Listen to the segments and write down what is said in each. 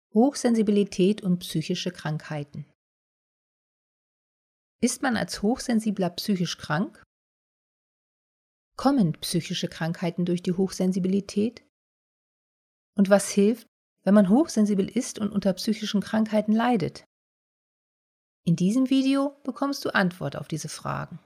Hochsensibilität und psychische Krankheiten. Ist man als Hochsensibler psychisch krank? Kommen psychische Krankheiten durch die Hochsensibilität? Und was hilft, wenn man hochsensibel ist und unter psychischen Krankheiten leidet? In diesem Video bekommst du Antwort auf diese Fragen.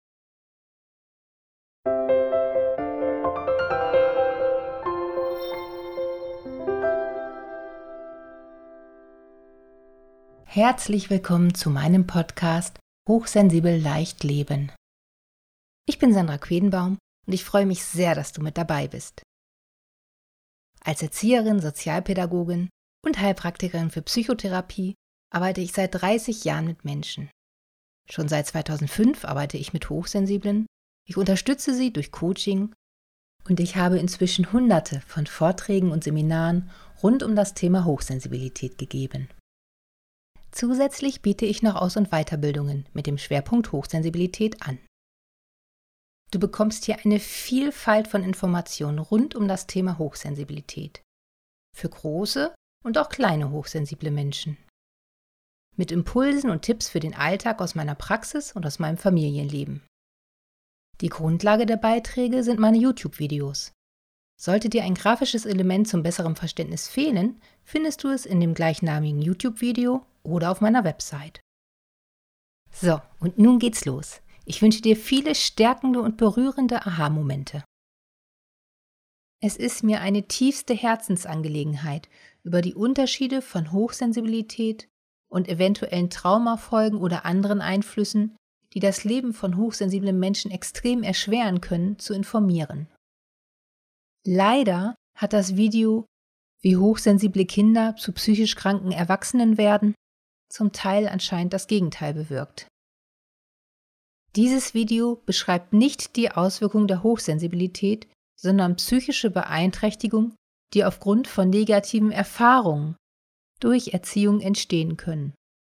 Herzlich willkommen zu meinem Podcast Hochsensibel leicht leben. Ich bin Sandra Quedenbaum und ich freue mich sehr, dass du mit dabei bist. Als Erzieherin, Sozialpädagogin und Heilpraktikerin für Psychotherapie arbeite ich seit 30 Jahren mit Menschen. Schon seit 2005 arbeite ich mit Hochsensiblen, ich unterstütze sie durch Coaching und ich habe inzwischen Hunderte von Vorträgen und Seminaren rund um das Thema Hochsensibilität gegeben. Zusätzlich biete ich noch Aus- und Weiterbildungen mit dem Schwerpunkt Hochsensibilität an. Du bekommst hier eine Vielfalt von Informationen rund um das Thema Hochsensibilität. Für große und auch kleine hochsensible Menschen. Mit Impulsen und Tipps für den Alltag aus meiner Praxis und aus meinem Familienleben. Die Grundlage der Beiträge sind meine YouTube-Videos. Sollte dir ein grafisches Element zum besseren Verständnis fehlen, findest du es in dem gleichnamigen YouTube-Video oder auf meiner Website. So, und nun geht's los. Ich wünsche dir viele stärkende und berührende Aha-Momente. Es ist mir eine tiefste Herzensangelegenheit, über die Unterschiede von Hochsensibilität und eventuellen Traumafolgen oder anderen Einflüssen, die das Leben von hochsensiblen Menschen extrem erschweren können, zu informieren. Leider hat das Video, wie hochsensible Kinder zu psychisch kranken Erwachsenen werden, zum Teil anscheinend das Gegenteil bewirkt. Dieses Video beschreibt nicht die Auswirkungen der Hochsensibilität, sondern psychische Beeinträchtigung, die aufgrund von negativen Erfahrungen durch Erziehung entstehen können.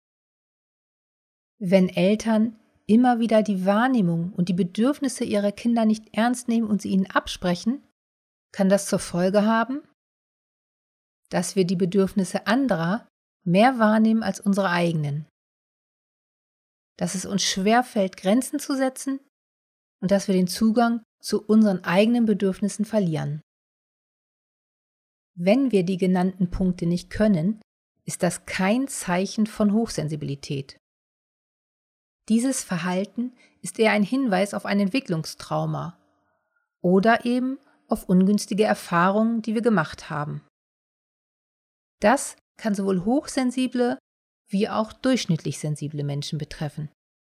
Wenn Eltern immer wieder die Wahrnehmung und die Bedürfnisse ihrer Kinder nicht ernst nehmen und sie ihnen absprechen, kann das zur Folge haben, dass wir die Bedürfnisse anderer mehr wahrnehmen als unsere eigenen. Dass es uns schwerfällt, Grenzen zu setzen und dass wir den Zugang zu unseren eigenen Bedürfnissen verlieren. Wenn wir die genannten Punkte nicht können, ist das kein Zeichen von Hochsensibilität. Dieses Verhalten ist eher ein Hinweis auf ein Entwicklungstrauma oder eben auf ungünstige Erfahrungen, die wir gemacht haben. Das kann sowohl hochsensible wie auch durchschnittlich sensible Menschen betreffen.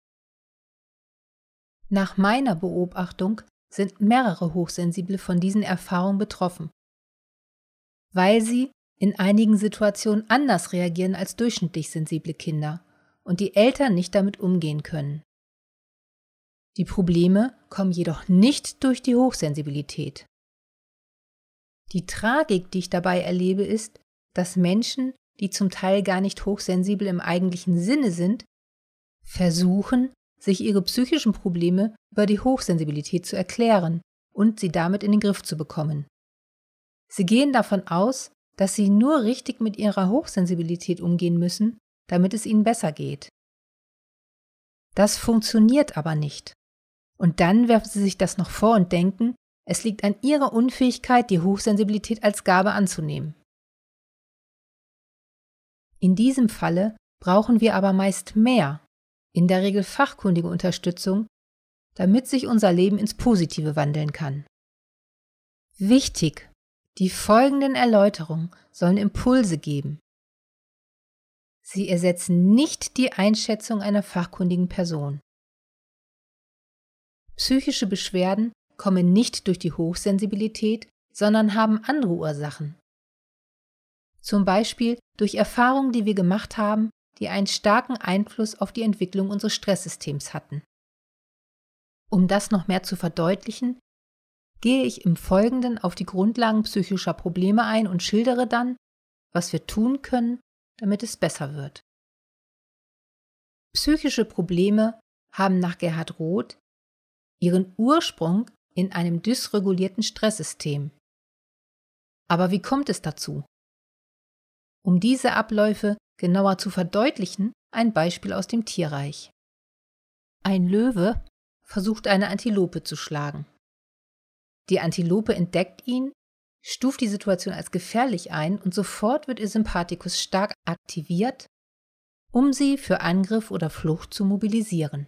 Nach meiner Beobachtung sind mehrere Hochsensible von diesen Erfahrungen betroffen, weil sie in einigen Situationen anders reagieren als durchschnittlich sensible Kinder und die Eltern nicht damit umgehen können. Die Probleme kommen jedoch nicht durch die Hochsensibilität. Die Tragik, die ich dabei erlebe, ist, dass Menschen, die zum Teil gar nicht hochsensibel im eigentlichen Sinne sind, versuchen, sich ihre psychischen Probleme über die Hochsensibilität zu erklären und sie damit in den Griff zu bekommen. Sie gehen davon aus, dass sie nur richtig mit ihrer Hochsensibilität umgehen müssen, damit es ihnen besser geht. Das funktioniert aber nicht. Und dann werfen sie sich das noch vor und denken, es liegt an ihrer Unfähigkeit, die Hochsensibilität als Gabe anzunehmen. In diesem Falle brauchen wir aber meist mehr, in der Regel fachkundige Unterstützung, damit sich unser Leben ins Positive wandeln kann. Wichtig, die folgenden Erläuterungen sollen Impulse geben. Sie ersetzen nicht die Einschätzung einer fachkundigen Person. Psychische Beschwerden kommen nicht durch die Hochsensibilität, sondern haben andere Ursachen. Zum Beispiel durch Erfahrungen, die wir gemacht haben, die einen starken Einfluss auf die Entwicklung unseres Stresssystems hatten. Um das noch mehr zu verdeutlichen, gehe ich im Folgenden auf die Grundlagen psychischer Probleme ein und schildere dann, was wir tun können, damit es besser wird. Psychische Probleme haben nach Gerhard Roth ihren Ursprung in einem dysregulierten Stresssystem. Aber wie kommt es dazu? Um diese Abläufe genauer zu verdeutlichen, ein Beispiel aus dem Tierreich. Ein Löwe versucht eine Antilope zu schlagen. Die Antilope entdeckt ihn, stuft die Situation als gefährlich ein und sofort wird ihr Sympathikus stark aktiviert, um sie für Angriff oder Flucht zu mobilisieren.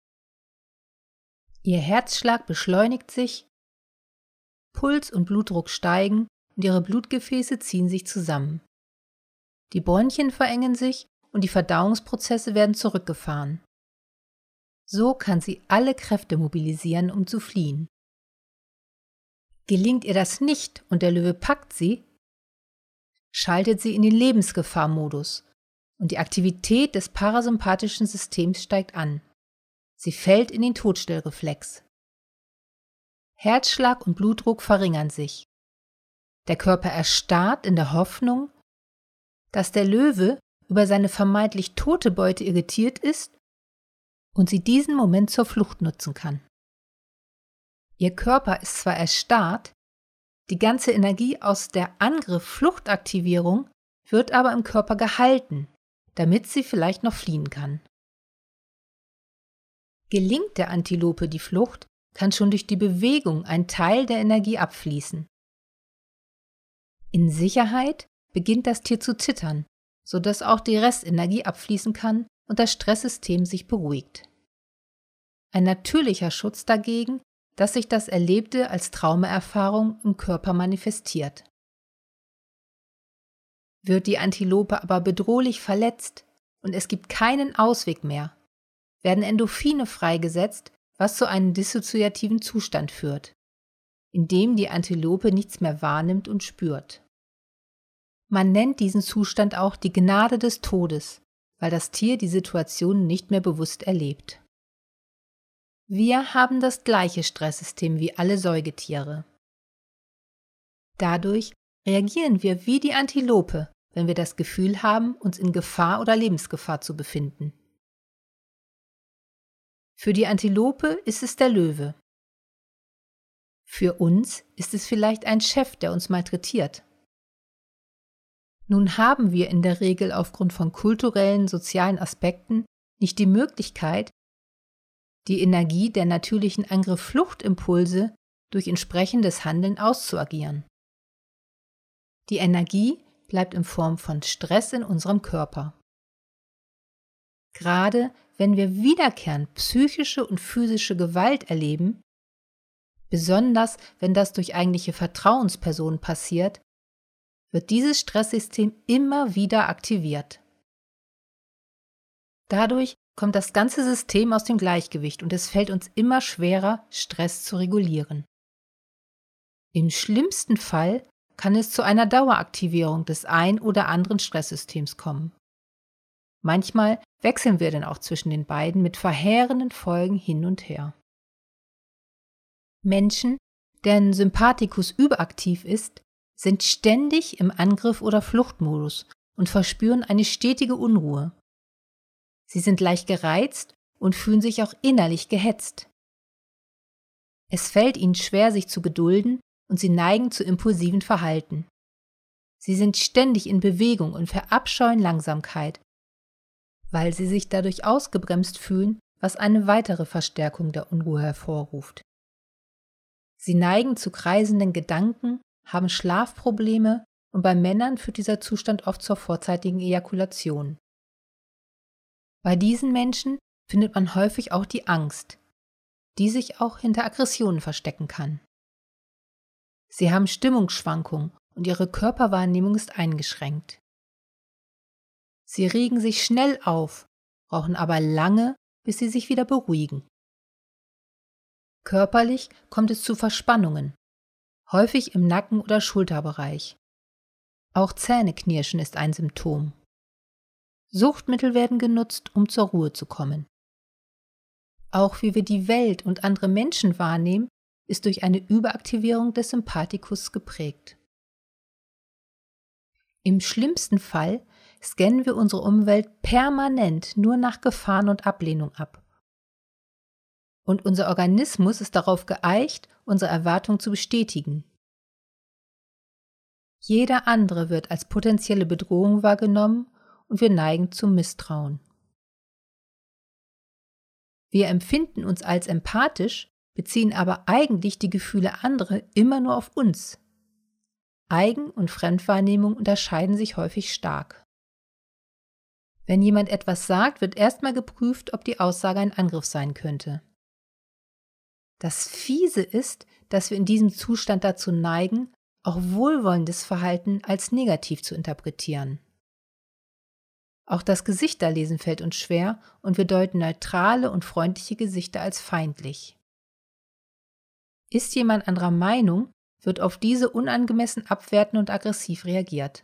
Ihr Herzschlag beschleunigt sich, Puls und Blutdruck steigen und ihre Blutgefäße ziehen sich zusammen. Die Bronchien verengen sich und die Verdauungsprozesse werden zurückgefahren. So kann sie alle Kräfte mobilisieren, um zu fliehen. Gelingt ihr das nicht und der Löwe packt sie, schaltet sie in den Lebensgefahrmodus und die Aktivität des parasympathischen Systems steigt an. Sie fällt in den Todstellreflex. Herzschlag und Blutdruck verringern sich. Der Körper erstarrt in der Hoffnung, dass der Löwe über seine vermeintlich tote Beute irritiert ist und sie diesen Moment zur Flucht nutzen kann. Ihr Körper ist zwar erstarrt, die ganze Energie aus der Angriff-Fluchtaktivierung wird aber im Körper gehalten, damit sie vielleicht noch fliehen kann. Gelingt der Antilope die Flucht, kann schon durch die Bewegung ein Teil der Energie abfließen. In Sicherheit beginnt das Tier zu zittern, sodass auch die Restenergie abfließen kann und das Stresssystem sich beruhigt. Ein natürlicher Schutz dagegen, dass sich das Erlebte als Traumaerfahrung im Körper manifestiert. Wird die Antilope aber bedrohlich verletzt und es gibt keinen Ausweg mehr, werden Endorphine freigesetzt, was zu einem dissoziativen Zustand führt, in dem die Antilope nichts mehr wahrnimmt und spürt. Man nennt diesen Zustand auch die Gnade des Todes, weil das Tier die Situation nicht mehr bewusst erlebt. Wir haben das gleiche Stresssystem wie alle Säugetiere. Dadurch reagieren wir wie die Antilope, wenn wir das Gefühl haben, uns in Gefahr oder Lebensgefahr zu befinden. Für die Antilope ist es der Löwe. Für uns ist es vielleicht ein Chef, der uns malträtiert. Nun haben wir in der Regel aufgrund von kulturellen, sozialen Aspekten nicht die Möglichkeit, die Energie der natürlichen Angriff-Flucht-Impulse durch entsprechendes Handeln auszuagieren. Die Energie bleibt in Form von Stress in unserem Körper. Gerade wenn wir wiederkehrend psychische und physische Gewalt erleben, besonders wenn das durch eigentliche Vertrauenspersonen passiert, wird dieses Stresssystem immer wieder aktiviert. Dadurch kommt das ganze System aus dem Gleichgewicht und es fällt uns immer schwerer, Stress zu regulieren. Im schlimmsten Fall kann es zu einer Daueraktivierung des ein oder anderen Stresssystems kommen. Manchmal wechseln wir dann auch zwischen den beiden mit verheerenden Folgen hin und her. Menschen, deren Sympathikus überaktiv ist, sind ständig im Angriff- oder Fluchtmodus und verspüren eine stetige Unruhe. Sie sind leicht gereizt und fühlen sich auch innerlich gehetzt. Es fällt ihnen schwer, sich zu gedulden und sie neigen zu impulsiven Verhalten. Sie sind ständig in Bewegung und verabscheuen Langsamkeit, weil sie sich dadurch ausgebremst fühlen, was eine weitere Verstärkung der Unruhe hervorruft. Sie neigen zu kreisenden Gedanken, haben Schlafprobleme und bei Männern führt dieser Zustand oft zur vorzeitigen Ejakulation. Bei diesen Menschen findet man häufig auch die Angst, die sich auch hinter Aggressionen verstecken kann. Sie haben Stimmungsschwankungen und ihre Körperwahrnehmung ist eingeschränkt. Sie regen sich schnell auf, brauchen aber lange, bis sie sich wieder beruhigen. Körperlich kommt es zu Verspannungen, häufig im Nacken- oder Schulterbereich. Auch Zähneknirschen ist ein Symptom. Suchtmittel werden genutzt, um zur Ruhe zu kommen. Auch wie wir die Welt und andere Menschen wahrnehmen, ist durch eine Überaktivierung des Sympathikus geprägt. Im schlimmsten Fall scannen wir unsere Umwelt permanent nur nach Gefahren und Ablehnung ab. Und unser Organismus ist darauf geeicht, unsere Erwartungen zu bestätigen. Jeder andere wird als potenzielle Bedrohung wahrgenommen und wir neigen zum Misstrauen. Wir empfinden uns als empathisch, beziehen aber eigentlich die Gefühle anderer immer nur auf uns. Eigen- und Fremdwahrnehmung unterscheiden sich häufig stark. Wenn jemand etwas sagt, wird erstmal geprüft, ob die Aussage ein Angriff sein könnte. Das Fiese ist, dass wir in diesem Zustand dazu neigen, auch wohlwollendes Verhalten als negativ zu interpretieren. Auch das Gesichterlesen fällt uns schwer und wir deuten neutrale und freundliche Gesichter als feindlich. Ist jemand anderer Meinung, wird auf diese unangemessen abwertend und aggressiv reagiert.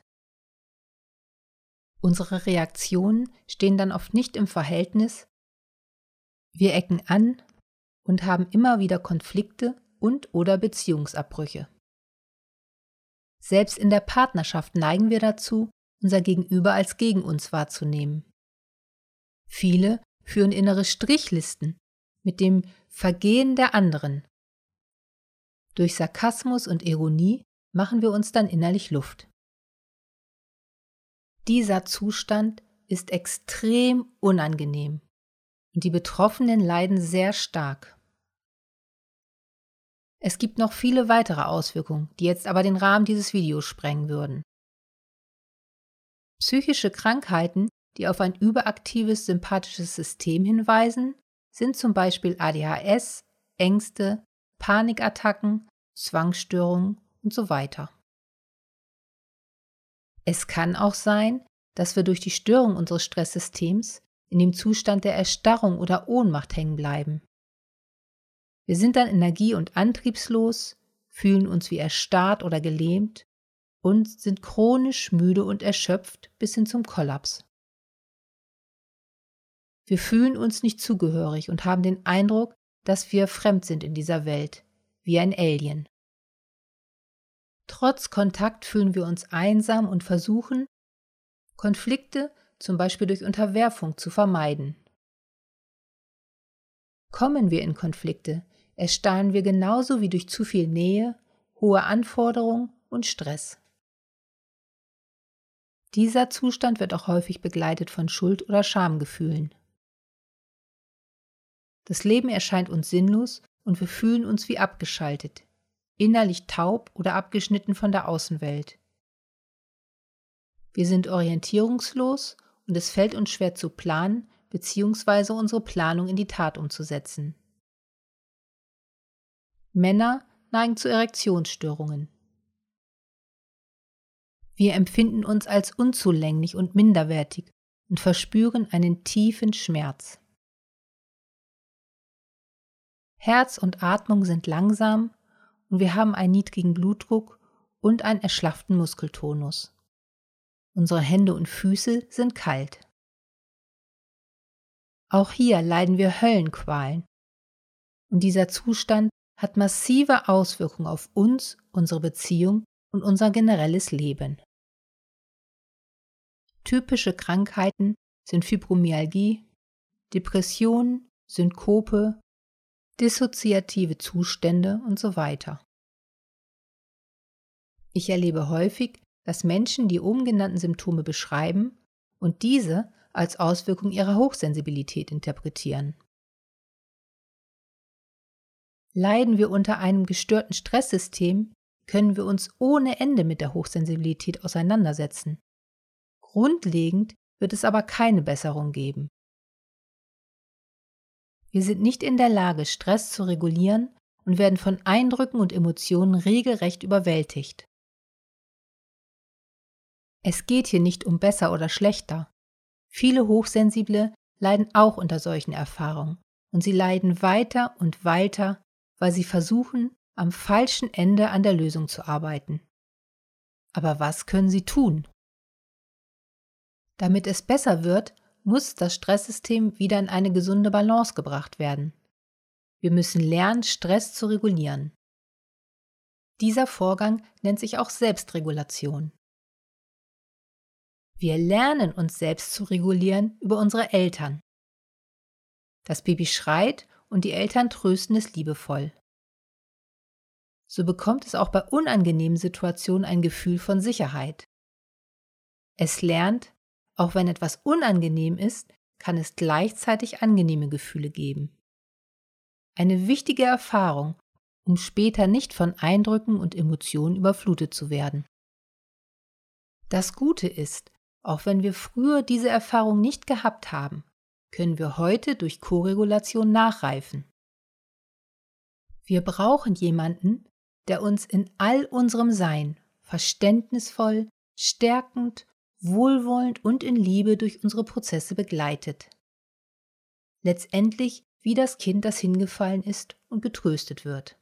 Unsere Reaktionen stehen dann oft nicht im Verhältnis, wir ecken an und haben immer wieder Konflikte und/oder Beziehungsabbrüche. Selbst in der Partnerschaft neigen wir dazu, unser Gegenüber als gegen uns wahrzunehmen. Viele führen innere Strichlisten mit dem Vergehen der anderen. Durch Sarkasmus und Ironie machen wir uns dann innerlich Luft. Dieser Zustand ist extrem unangenehm und die Betroffenen leiden sehr stark. Es gibt noch viele weitere Auswirkungen, die jetzt aber den Rahmen dieses Videos sprengen würden. Psychische Krankheiten, die auf ein überaktives sympathisches System hinweisen, sind zum Beispiel ADHS, Ängste, Panikattacken, Zwangsstörungen und so weiter. Es kann auch sein, dass wir durch die Störung unseres Stresssystems in dem Zustand der Erstarrung oder Ohnmacht hängen bleiben. Wir sind dann energie- und antriebslos, fühlen uns wie erstarrt oder gelähmt und sind chronisch müde und erschöpft bis hin zum Kollaps. Wir fühlen uns nicht zugehörig und haben den Eindruck, dass wir fremd sind in dieser Welt, wie ein Alien. Trotz Kontakt fühlen wir uns einsam und versuchen, Konflikte, zum Beispiel durch Unterwerfung, zu vermeiden. Kommen wir in Konflikte, erstarren wir genauso wie durch zu viel Nähe, hohe Anforderungen und Stress. Dieser Zustand wird auch häufig begleitet von Schuld- oder Schamgefühlen. Das Leben erscheint uns sinnlos und wir fühlen uns wie abgeschaltet, innerlich taub oder abgeschnitten von der Außenwelt. Wir sind orientierungslos und es fällt uns schwer zu planen bzw. unsere Planung in die Tat umzusetzen. Männer neigen zu Erektionsstörungen. Wir empfinden uns als unzulänglich und minderwertig und verspüren einen tiefen Schmerz. Herz und Atmung sind langsam und wir haben einen niedrigen Blutdruck und einen erschlafften Muskeltonus. Unsere Hände und Füße sind kalt. Auch hier leiden wir Höllenqualen und dieser Zustand hat massive Auswirkungen auf uns, unsere Beziehung und unser generelles Leben. Typische Krankheiten sind Fibromyalgie, Depressionen, Synkope, dissoziative Zustände und so weiter. Ich erlebe häufig, dass Menschen die oben genannten Symptome beschreiben und diese als Auswirkung ihrer Hochsensibilität interpretieren. Leiden wir unter einem gestörten Stresssystem, können wir uns ohne Ende mit der Hochsensibilität auseinandersetzen. Grundlegend wird es aber keine Besserung geben. Wir sind nicht in der Lage, Stress zu regulieren und werden von Eindrücken und Emotionen regelrecht überwältigt. Es geht hier nicht um besser oder schlechter. Viele Hochsensible leiden auch unter solchen Erfahrungen und sie leiden weiter und weiter, weil sie versuchen, am falschen Ende an der Lösung zu arbeiten. Aber was können sie tun? Damit es besser wird, muss das Stresssystem wieder in eine gesunde Balance gebracht werden. Wir müssen lernen, Stress zu regulieren. Dieser Vorgang nennt sich auch Selbstregulation. Wir lernen uns selbst zu regulieren über unsere Eltern. Das Baby schreit und die Eltern trösten es liebevoll. so bekommt es auch bei unangenehmen Situationen ein Gefühl von Sicherheit. Es lernt, auch wenn etwas unangenehm ist, kann es gleichzeitig angenehme Gefühle geben. Eine wichtige Erfahrung, um später nicht von Eindrücken und Emotionen überflutet zu werden. Das Gute ist, auch wenn wir früher diese Erfahrung nicht gehabt haben, können wir heute durch Koregulation nachreifen. Wir brauchen jemanden, der uns in all unserem Sein verständnisvoll, stärkend, wohlwollend und in Liebe durch unsere Prozesse begleitet. Letztendlich wie das Kind, das hingefallen ist und getröstet wird.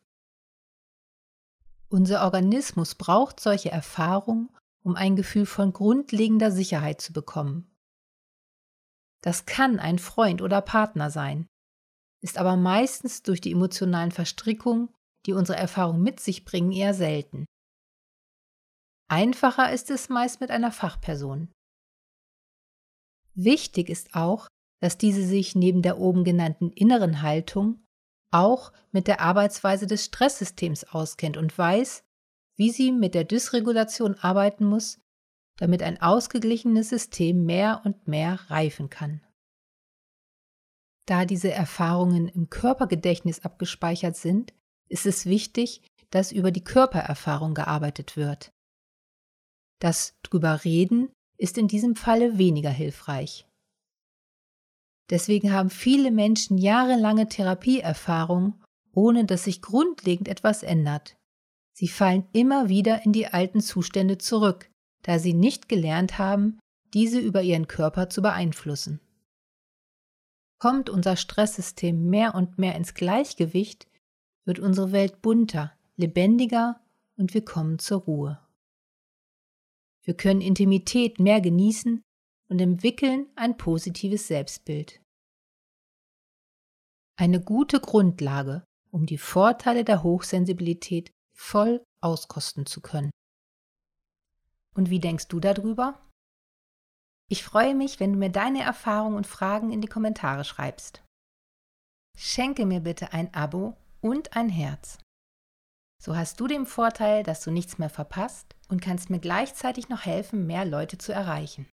Unser Organismus braucht solche Erfahrungen, um ein Gefühl von grundlegender Sicherheit zu bekommen. Das kann ein Freund oder Partner sein, ist aber meistens durch die emotionalen Verstrickungen, die unsere Erfahrungen mit sich bringen, eher selten. Einfacher ist es meist mit einer Fachperson. Wichtig ist auch, dass diese sich neben der oben genannten inneren Haltung auch mit der Arbeitsweise des Stresssystems auskennt und weiß, wie sie mit der Dysregulation arbeiten muss, damit ein ausgeglichenes System mehr und mehr reifen kann. Da diese Erfahrungen im Körpergedächtnis abgespeichert sind, ist es wichtig, dass über die Körpererfahrung gearbeitet wird. Das drüber reden ist in diesem Falle weniger hilfreich. Deswegen haben viele Menschen jahrelange Therapieerfahrung, ohne dass sich grundlegend etwas ändert. Sie fallen immer wieder in die alten Zustände zurück, da sie nicht gelernt haben, diese über ihren Körper zu beeinflussen. Kommt unser Stresssystem mehr und mehr ins Gleichgewicht, wird unsere Welt bunter, lebendiger und wir kommen zur Ruhe. Wir können Intimität mehr genießen und entwickeln ein positives Selbstbild. Eine gute Grundlage, um die Vorteile der Hochsensibilität voll auskosten zu können. Und wie denkst du darüber? Ich freue mich, wenn du mir deine Erfahrungen und Fragen in die Kommentare schreibst. Schenke mir bitte ein Abo und ein Herz. So hast du den Vorteil, dass du nichts mehr verpasst und kannst mir gleichzeitig noch helfen, mehr Leute zu erreichen.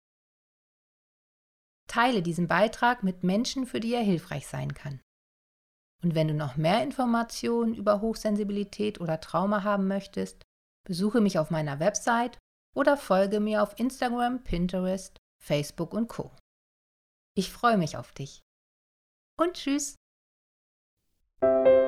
Teile diesen Beitrag mit Menschen, für die er hilfreich sein kann. Und wenn du noch mehr Informationen über Hochsensibilität oder Trauma haben möchtest, besuche mich auf meiner Website oder folge mir auf Instagram, Pinterest, Facebook und Co. Ich freue mich auf dich. Und tschüss!